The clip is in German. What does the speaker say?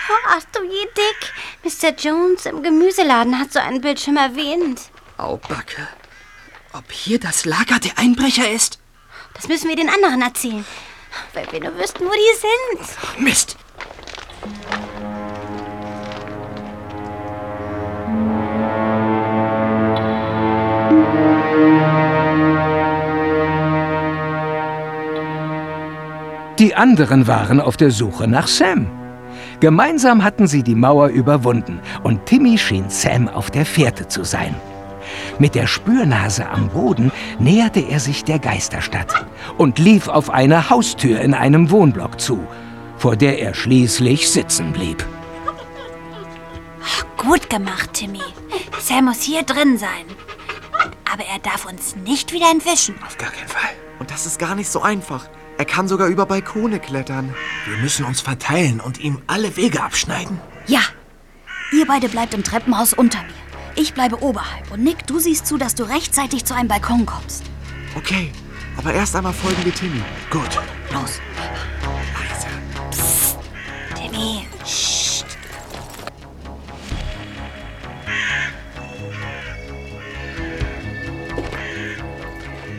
Ach du je, Dick. Mr. Jones im Gemüseladen hat so einen Bildschirm erwähnt. Au, Backe. Ob hier das Lager der Einbrecher ist? Das müssen wir den anderen erzählen. Weil wir nur wüssten, wo die sind. Mist. Die anderen waren auf der Suche nach Sam. Gemeinsam hatten sie die Mauer überwunden und Timmy schien Sam auf der Fährte zu sein. Mit der Spürnase am Boden näherte er sich der Geisterstadt und lief auf eine Haustür in einem Wohnblock zu, vor der er schließlich sitzen blieb. Gut gemacht, Timmy. Sam muss hier drin sein. Aber er darf uns nicht wieder entwischen. Auf gar keinen Fall. Und das ist gar nicht so einfach. Er kann sogar über Balkone klettern. Wir müssen uns verteilen und ihm alle Wege abschneiden. Ja. Ihr beide bleibt im Treppenhaus unter mir. Ich bleibe oberhalb. Und Nick, du siehst zu, dass du rechtzeitig zu einem Balkon kommst. Okay, aber erst einmal folgen wir Timmy. Gut.